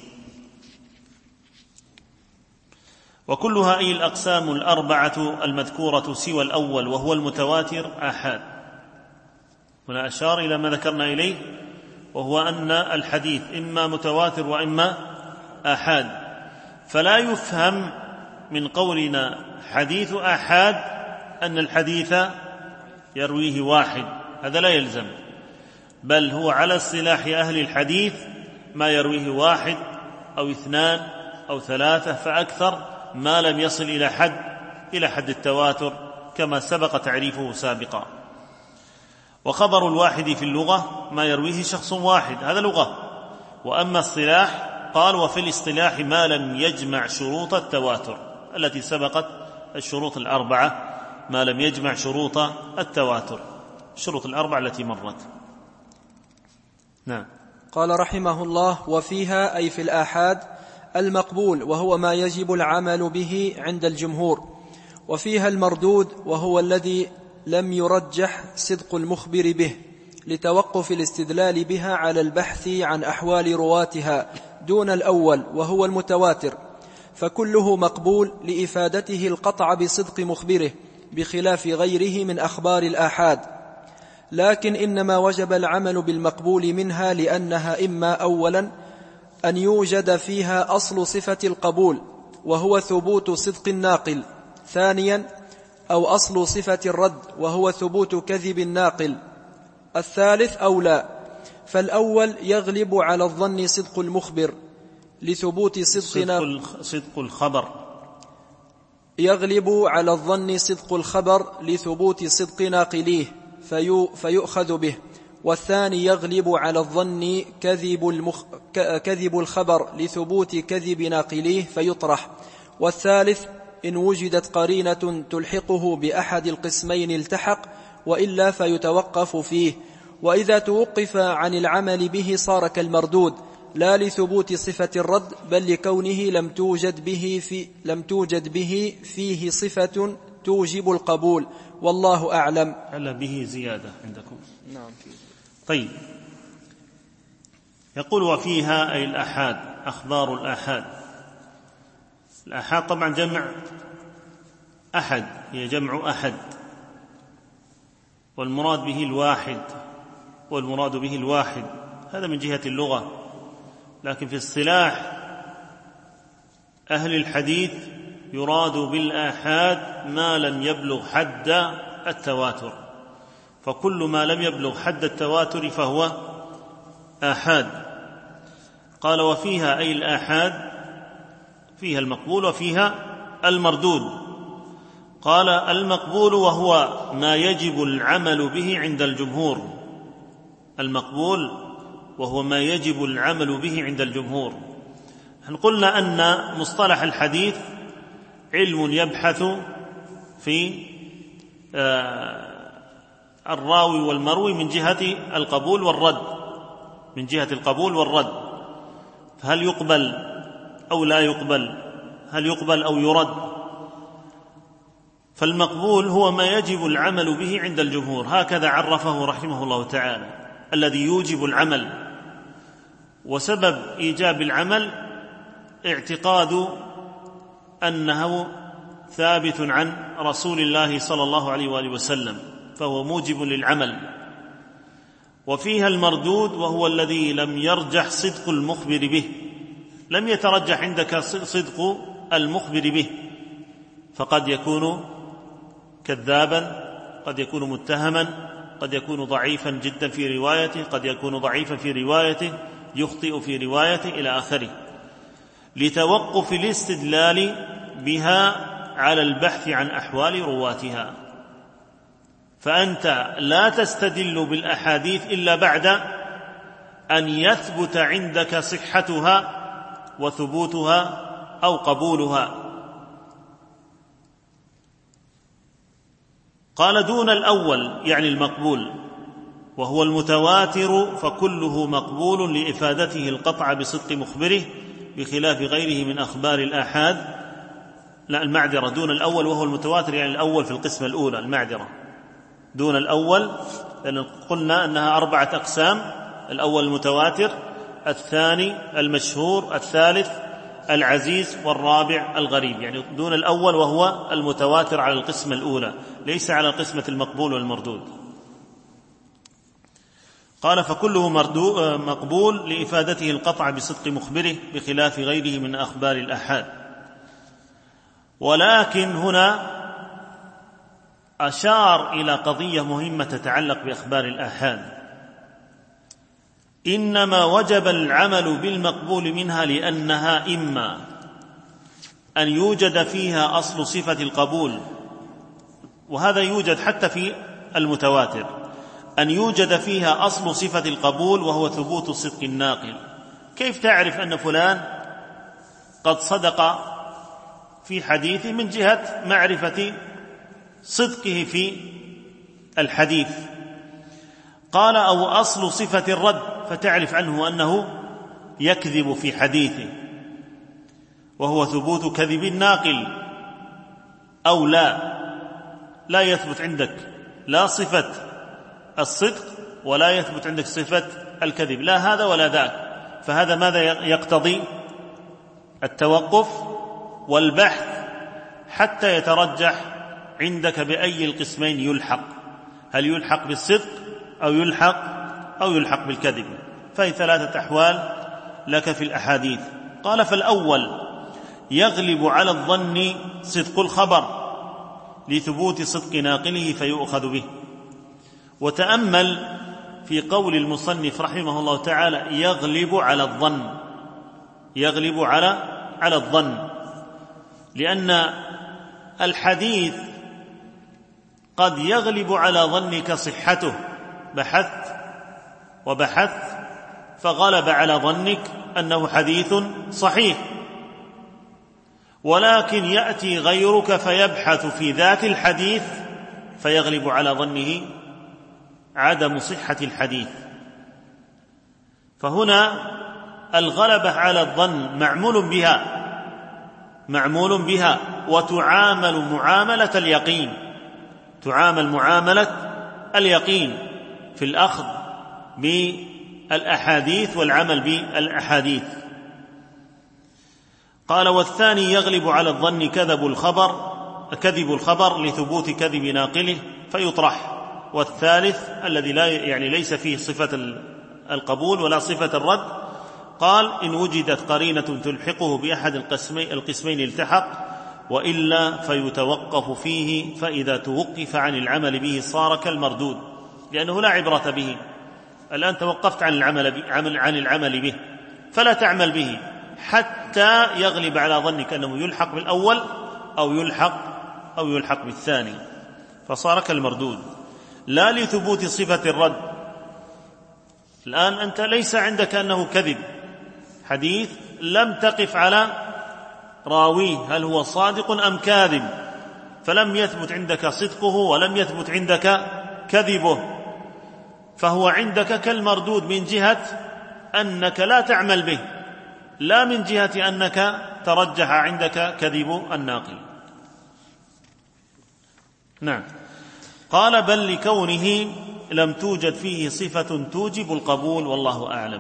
وكلها أي الأقسام الأربعة المذكورة سوى الأول وهو المتواتر آحاد. هنا أشار إلى ما ذكرنا إليه، وهو أن الحديث إما متواتر وإما آحاد، فلا يفهم من قولنا حديث آحاد أن الحديث يرويه واحد، هذا لا يلزم، بل هو على اصطلاح أهل الحديث ما يرويه واحد أو اثنان أو ثلاثة فأكثر، ما لم يصل إلى حد التواتر كما سبق تعريفه سابقا. وخبر الواحد في اللغة ما يرويه شخص واحد، هذا لغة. وأما اصطلاح، قال: وفي الاصطلاح ما لم يجمع شروط التواتر التي سبقت، الشروط الأربعة، ما لم يجمع شروط التواتر، الشروط الأربعة التي مرت. نعم. قال رحمه الله: وفيها أي في الآحاد المقبول وهو ما يجب العمل به عند الجمهور، وفيها المردود وهو الذي لم يرجح صدق المخبر به لتوقف الاستدلال بها على البحث عن أحوال رواتها دون الأول وهو المتواتر، فكله مقبول لإفادته القطع بصدق مخبره بخلاف غيره من أخبار الآحاد. لكن إنما وجب العمل بالمقبول منها لأنها إما أولا أن يوجد فيها أصل صفة القبول وهو ثبوت صدق الناقل، ثانيا أو أصل صفة الرد وهو ثبوت كذب الناقل، الثالث أو لا. فالأول يغلب على الظن صدق المخبر لثبوت صدق الخبر، يغلب على الظن صدق الخبر لثبوت صدق ناقليه فيؤخذ به، والثاني يغلب على الظن كذب الخبر لثبوت كذب ناقليه فيطرح، والثالث إن وجدت قرينة تلحقه بأحد القسمين التحق، وإلا فيتوقف فيه. وإذا توقف عن العمل به صار كالمردود، لا لثبوت صفة الرد بل لكونه لم توجد به فيه صفة توجب القبول، والله أعلم. هل به زيادة عندكم؟ نعم. طيب، يقول: وفيها أي الآحاد، أخبار الآحاد. الآحاد طبعا جمع أحد، هي جمع أحد، والمراد به الواحد، والمراد به الواحد، هذا من جهة اللغة. لكن في اصطلاح أهل الحديث يراد بالآحاد ما لم يبلغ حد التواتر، فكل ما لم يبلغ حد التواتر فهو آحاد. قال: وفيها أي الآحاد، فيها المقبول وفيها المردود. قال: المقبول وهو ما يجب العمل به عند الجمهور، المقبول وهو ما يجب العمل به عند الجمهور. نحن قلنا أن مصطلح الحديث علم يبحث في الراوي والمروي من جهة القبول والرد، من جهة القبول والرد، فهل يقبل أو لا يقبل، هل يقبل أو يرد. فالمقبول هو ما يجب العمل به عند الجمهور، هكذا عرفه رحمه الله تعالى، الذي يوجب العمل. وسبب إيجاب العمل اعتقاد أنه ثابت عن رسول الله صلى الله عليه وآله وسلم، فهو موجب للعمل. وفيها المردود وهو الذي لم يرجح صدق المخبر به، لم يترجح عندك صدق المخبر به، فقد يكون كذابا، قد يكون متهما، قد يكون ضعيفا جدا في روايته، قد يكون ضعيفا في روايته، يخطئ في روايته إلى آخره. لتوقف الاستدلال بها على البحث عن أحوال رواتها. فأنت لا تستدل بالأحاديث إلا بعد أن يثبت عندك صحتها وثبوتها أو قبولها. قال دون الأول يعني المقبول، وهو المتواتر فكله مقبول لإفادته القطع بصدق مخبره بخلاف غيره من أخبار الآحاد. لا، المعذرة، دون الأول وهو المتواتر يعني الأول في القسمة الأولى، المعذرة، دون الأول، لأن قلنا أنها 4 أقسام: الأول المتواتر، الثاني المشهور، الثالث العزيز، والرابع الغريب. يعني دون الأول وهو المتواتر على القسمة الأولى، ليس على القسمة المقبول والمردود. قال فكله مقبول لإفادته القطع بصدق مخبره بخلاف غيره من أخبار الآحاد. ولكن هنا أشار إلى قضية مهمة تتعلق بأخبار الآحاد: إنما وجب العمل بالمقبول منها لأنها إما أن يوجد فيها أصل صفة القبول، وهذا يوجد حتى في المتواتر، أن يوجد فيها أصل صفة القبول وهو ثبوت صدق الناقل. كيف تعرف أن فلان قد صدق في حديثه؟ من جهة معرفة صدقه في الحديث. قال أو أصل صفة الرد، فتعرف عنه أنه يكذب في حديثه، وهو ثبوت كذب الناقل. أو لا يثبت عندك لا صفة الصدق ولا يثبت عندك صفة الكذب، لا هذا ولا ذاك. فهذا ماذا يقتضي؟ التوقف والبحث حتى يترجح عندك بأي القسمين يلحق، هل يلحق بالصدق أو يلحق بالكذب. فهي 3 أحوال لك في الأحاديث. قال فالأول يغلب على الظن صدق الخبر لثبوت صدق ناقله فيؤخذ به. وتأمل في قول المصنف رحمه الله تعالى: يغلب على الظن، يغلب على الظن، لأن الحديث قد يغلب على ظنك صحته، بحثت وبحثت فغلب على ظنك أنه حديث صحيح، ولكن يأتي غيرك فيبحث في ذات الحديث فيغلب على ظنه عدم صحة الحديث. فهنا الغلبة على الظن معمول بها وتعامل معاملة اليقين، تعامل معاملة اليقين في الأخذ بالأحاديث والعمل بالأحاديث. قال والثاني يغلب على الظن كذب الخبر لثبوت كذب ناقله فيطرح. والثالث الذي ليس فيه صفة القبول ولا صفة الرد، قال إن وجدت قرينة تلحقه بأحد القسمين التحق، وإلا فيتوقف فيه، فإذا توقف عن العمل به صار كالمردود، لأنه لا عبرة به. الآن توقفت عن العمل به فلا تعمل به حتى يغلب على ظنك أنه يلحق بالأول أو يلحق بالثاني، فصار كالمردود، لا لثبوت صفة الرد. الآن أنت ليس عندك أنه كذب، حديث لم تقف على راويه هل هو صادق أم كاذب، فلم يثبت عندك صدقه ولم يثبت عندك كذبه، فهو عندك كالمردود من جهة أنك لا تعمل به، لا من جهة أنك ترجح عندك كذب الناقل. نعم. قال بل لكونه لم توجد فيه صفة توجب القبول، والله أعلم.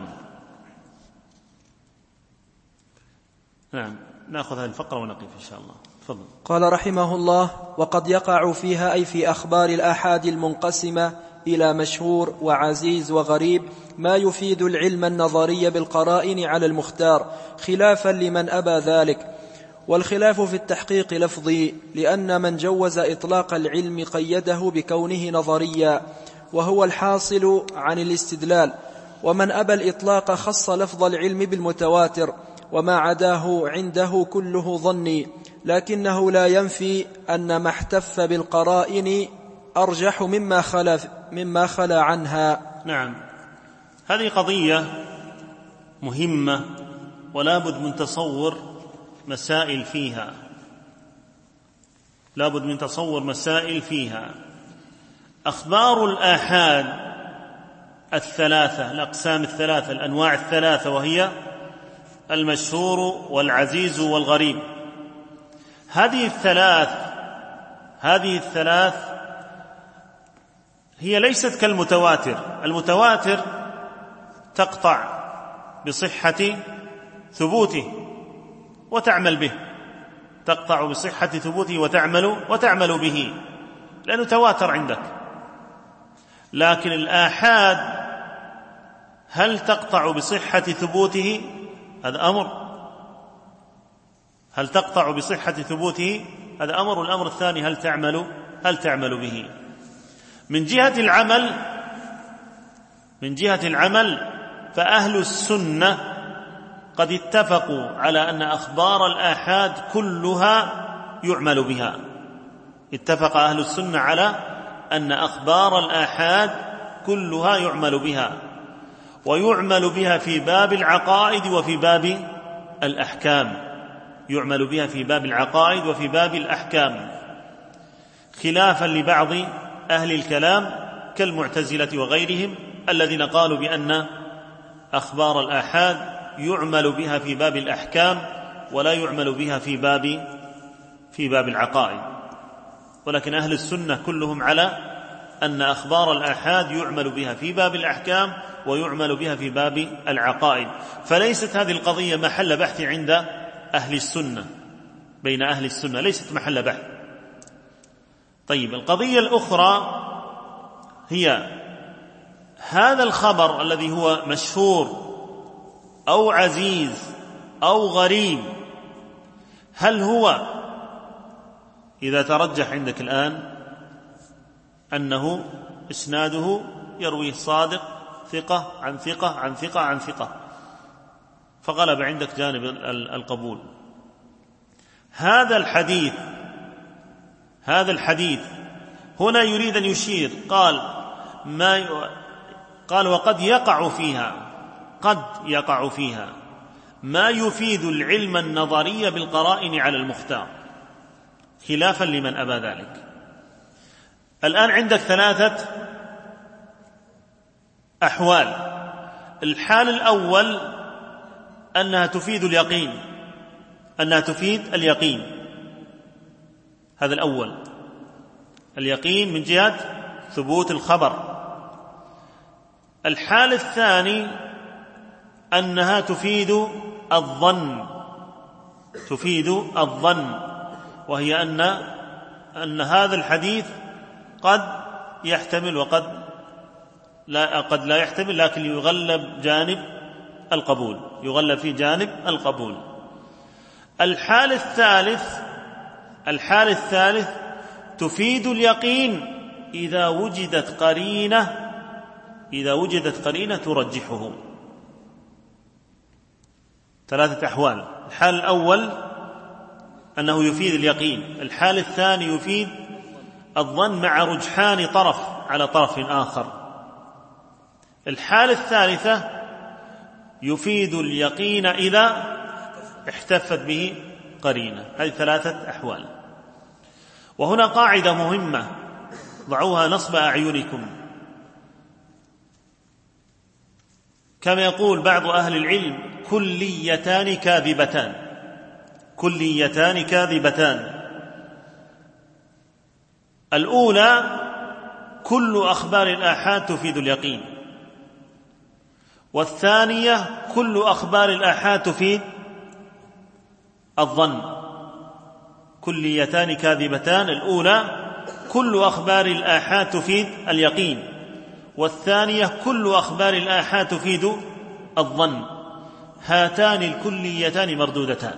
نعم، نأخذ هذه الفقرة ونقف إن شاء الله. تفضل. قال رحمه الله: وقد يقع فيها أي في أخبار الآحاد المنقسمة إلى مشهور وعزيز وغريب ما يفيد العلم النظري بالقرائن على المختار، خلافا لمن أبى ذلك. والخلاف في التحقيق لفظي، لأن من جوز إطلاق العلم قيده بكونه نظريا وهو الحاصل عن الاستدلال، ومن أبى الإطلاق خص لفظ العلم بالمتواتر وما عداه عنده كله ظني، لكنه لا ينفي أن ما احتف بالقرائن أرجح مما خلا عنها. نعم، هذه قضية مهمة ولا بد من تصور مسائل فيها، لا بد من تصور مسائل فيها. أخبار الآحاد الثلاثة، الأقسام الثلاثة، الأنواع الثلاثة، وهي المشهور والعزيز والغريب، هذه الثلاث هي ليست كالمتواتر. المتواتر تقطع بصحة ثبوته وتعمل به، تقطع بصحة ثبوته وتعمل به لأنه تواتر عندك. لكن الآحاد هل تقطع بصحة ثبوته؟ هذا أمر. هل تقطع بصحة ثبوته؟ هذا أمر. والأمر الثاني هل تعمل به؟ من جهة العمل فأهل السنة قد اتفقوا على أن أخبار الآحاد كلها يعمل بها. اتفق أهل السنة على أن أخبار الآحاد كلها يعمل بها، ويعمل بها في باب العقائد وفي باب الأحكام، يعمل بها في باب العقائد وفي باب الأحكام، خلافا لبعض أهل الكلام كالمعتزلة وغيرهم الذين قالوا بأن أخبار الآحاد يعمل بها في باب الأحكام ولا يعمل بها في باب العقائد. ولكن أهل السنة كلهم على أن أخبار الآحاد يعمل بها في باب الأحكام ويعمل بها في باب العقائد. فليست هذه القضية محل بحث عند أهل السنة، بين أهل السنة ليست محل بحث. طيب، القضية الأخرى هي هذا الخبر الذي هو مشهور أو عزيز أو غريب، هل هو إذا ترجح عندك الآن أنه إسناده يرويه صادق ثقة عن ثقة عن ثقة عن ثقة، فغلب عندك جانب القبول، هذا الحديث هنا يريد أن يشير، قال وقد يقع فيها ما يفيد العلم النظري بالقرائن على المختار، خلافا لمن أبى ذلك. الآن عندك 3 أحوال. الحال الأول أنها تفيد اليقين، هذا الأول، اليقين من جهة ثبوت الخبر. الحال الثاني أنها تفيد الظن، وهي أن هذا الحديث قد يحتمل وقد لا يحتمل، لكن يغلب في جانب القبول. الحال الثالث تفيد اليقين إذا وجدت قرينة ترجحه. 3 أحوال. الحال الأول أنه يفيد اليقين، الحال الثاني يفيد الظن مع رجحان طرف على طرف آخر، الحال الثالثة يفيد اليقين إذا احتفت به قرينة. هذه 3 أحوال. وهنا قاعدة مهمة ضعوها نصب أعينكم، كما يقول بعض أهل العلم: كليتان كاذبتان. الأولى كل أخبار الآحاد تفيد اليقين، والثانية كل أخبار الآحاد تفيد الظن. كليتان كاذبتان، الأولى كل أخبار الآحاد تفيد اليقين، والثانية كل أخبار الآحاد تفيد الظن. هاتان الكليتان مردودتان،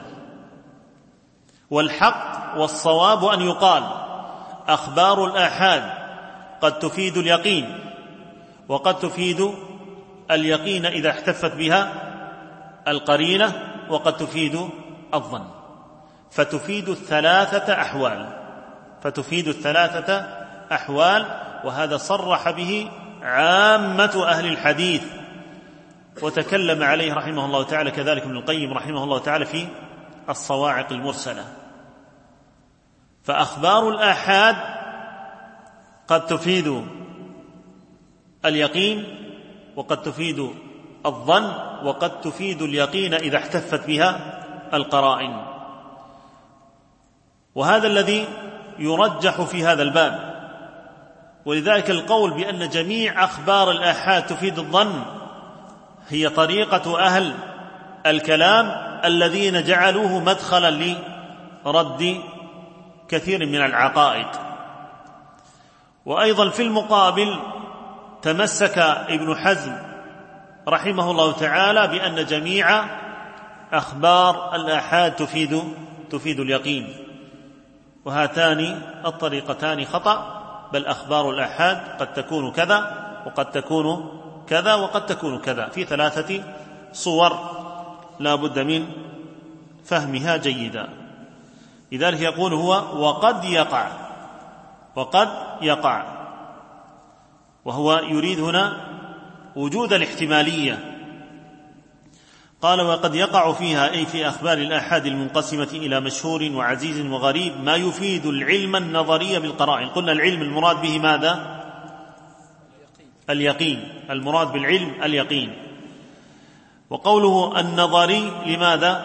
والحق والصواب أن يقال أخبار الآحاد قد تفيد اليقين، وقد تفيد اليقين إذا احتفت بها القرينة، وقد تفيد الظن، فتفيد الثلاثة أحوال. وهذا صرح به عامة أهل الحديث، وتكلم عليه رحمه الله تعالى كذلك ابن القيم رحمه الله تعالى في الصواعق المرسلة. فأخبار الآحاد قد تفيد اليقين، وقد تفيد الظن، وقد تفيد اليقين إذا احتفت بها القرائن. وهذا الذي يرجح في هذا الباب. ولذلك القول بأن جميع أخبار الآحاد تفيد الظن هي طريقة أهل الكلام الذين جعلوه مدخلا لرد كثير من العقائد. وأيضا في المقابل تمسك ابن حزم رحمه الله تعالى بأن جميع أخبار الآحاد تفيد اليقين. وهاتان الطريقتان خطأ، بل أخبار الآحاد قد تكون كذا وقد تكون كذا وقد تكون كذا، في 3 صور لا بد من فهمها جيدا. لذلك يقول هو وقد يقع، وهو يريد هنا وجود الاحتمالية. قال وقد يقع فيها، أي في أخبار الآحاد المنقسمة إلى مشهور وعزيز وغريب، ما يفيد العلم النظري بالقرائن. قلنا العلم المراد به ماذا؟ اليقين، المراد بالعلم اليقين. وقوله النظري لماذا؟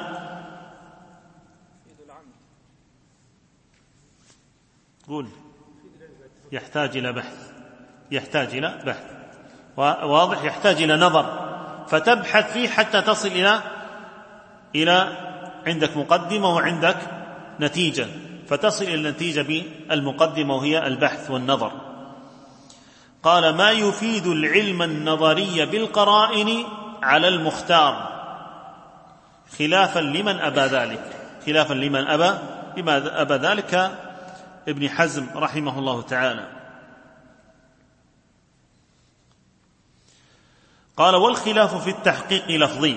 قول يحتاج إلى بحث، واضح، يحتاج إلى نظر، فتبحث فيه حتى تصل إلى عندك مقدمة وعندك نتيجة، فتصل إلى النتيجة بالمقدمة وهي البحث والنظر. قال ما يفيد العلم النظري بالقرائن على المختار، خلافا لمن أبى ذلك ابن حزم رحمه الله تعالى. قال والخلاف في التحقيق لفظي،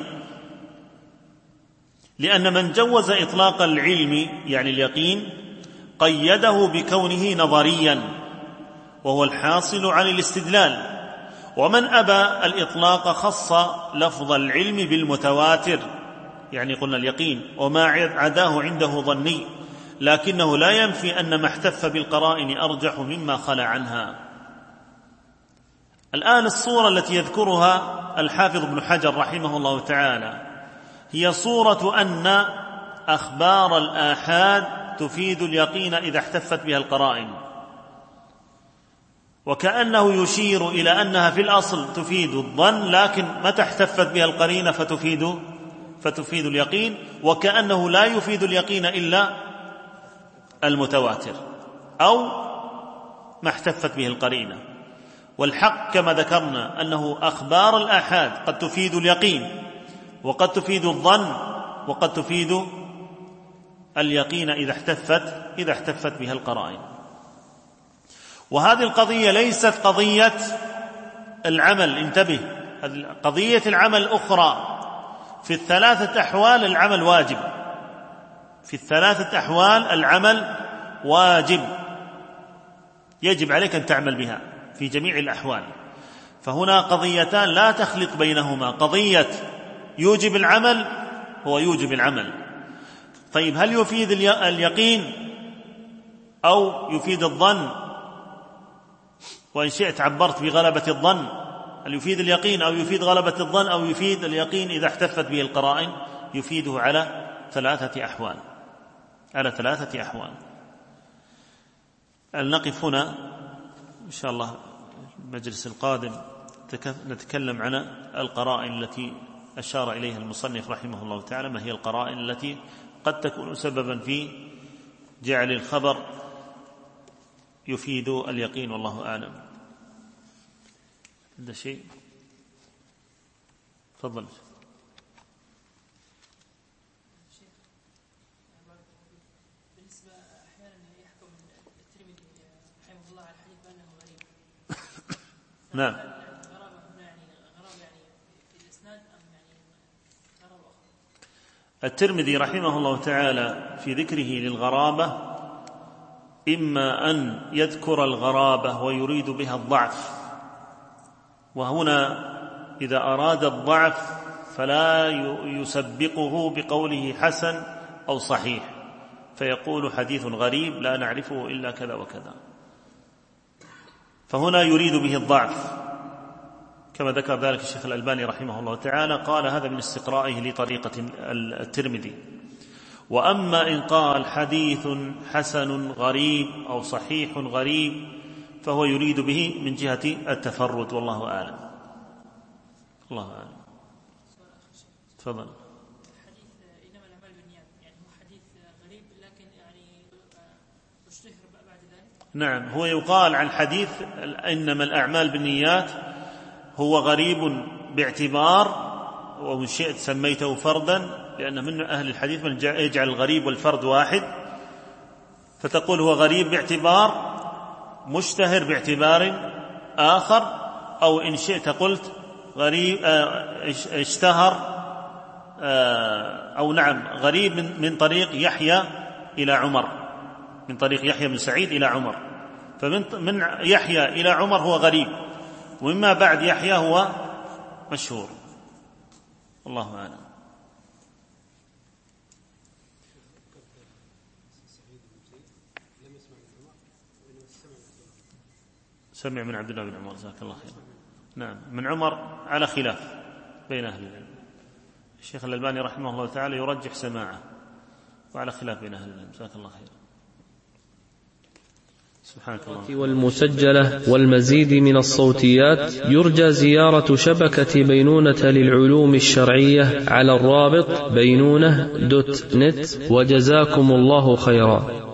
لأن من جوز إطلاق العلم يعني اليقين قيده بكونه نظريا، وهو الحاصل عن الاستدلال. ومن أبى الإطلاق خص لفظ العلم بالمتواتر، يعني قلنا اليقين، وما عداه عنده ظني، لكنه لا ينفي أن ما احتف بالقرائن أرجح مما خلا عنها. الآن الصورة التي يذكرها الحافظ ابن حجر رحمه الله تعالى هي صورة أن أخبار الآحاد تفيد اليقين إذا احتفت بها القرائن، وكأنه يشير إلى أنها في الأصل تفيد الظن، لكن متى احتفت بها القرينة فتفيد اليقين، وكأنه لا يفيد اليقين إلا المتواتر أو ما احتفت به القرينة. والحق كما ذكرنا أنه أخبار الآحاد قد تفيد اليقين، وقد تفيد الظن، وقد تفيد اليقين إذا احتفت بها القرائن. وهذه القضية ليست قضية العمل، انتبه، قضية العمل أخرى. في 3 أحوال العمل واجب، في 3 أحوال العمل واجب، يجب عليك أن تعمل بها في جميع الأحوال. فهنا قضيتان لا تخلط بينهما، قضية يوجب العمل هو يوجب العمل. طيب هل يفيد اليقين أو يفيد الظن؟ وإن شئت عبرت بغلبة الظن، هل يفيد اليقين أو يفيد غلبة الظن أو يفيد اليقين إذا احتفت به القرائن؟ يفيده على 3 أحوال، على 3 أحوال. نقف هنا إن شاء الله. المجلس القادم نتكلم عن القرائن التي أشار إليها المصنف رحمه الله تعالى، ما هي القرائن التي قد تكون سببا في جعل الخبر يفيد اليقين، والله أعلم. هذا شيء، تفضل. بالنسبة أحيانا يحكم الترمذي رحمه الله على الحديث بأنه غريب. نعم. غرابة يعني في الإسناد أم يعني غرابة أخرى؟ الترمذي رحمه الله تعالى في ذكره للغرابة إما أن يذكر الغرابة ويريد بها الضعف، وهنا إذا أراد الضعف فلا يسبقه بقوله حسن أو صحيح، فيقول حديث غريب لا نعرفه إلا كذا وكذا، فهنا يريد به الضعف، كما ذكر ذلك الشيخ الألباني رحمه الله تعالى، قال هذا من استقرائه لطريقة الترمذي. وأما إن قال حديث حسن غريب أو صحيح غريب فهو يريد به من جهة التفرد، والله أعلم. الله أعلم. تفضل. حديث إنما الأعمال بالنيات، يعني هو حديث غريب لكن يعني اشتهر بعد ذلك. نعم، هو يقال عن حديث إنما الأعمال بالنيات هو غريب باعتبار، وإن شئت سميته فردا، لأن من أهل الحديث من يجعل الغريب والفرد واحد، فتقول هو غريب باعتبار، مشتهر باعتبار آخر، أو إن شئت قلت غريب اشتهر، أو نعم غريب من طريق يحيى إلى عمر، من طريق يحيى بن سعيد إلى عمر، فمن يحيى إلى عمر هو غريب، ومما بعد يحيى هو مشهور، الله أعلم. سمع من عبد الله بن عمر، جزاك الله خيرا. نعم، من عمر على خلاف بين أهل العلم، الشيخ الألباني رحمه الله تعالى يرجح سماعه، وعلى خلاف بين أهل العلم، جزاك الله خيرا. سبحانك اللهم. والمسجلة والمزيد من الصوتيات يرجى زيارة شبكة بينونة للعلوم الشرعية على الرابط بينونة.net، وجزاكم الله خيرا.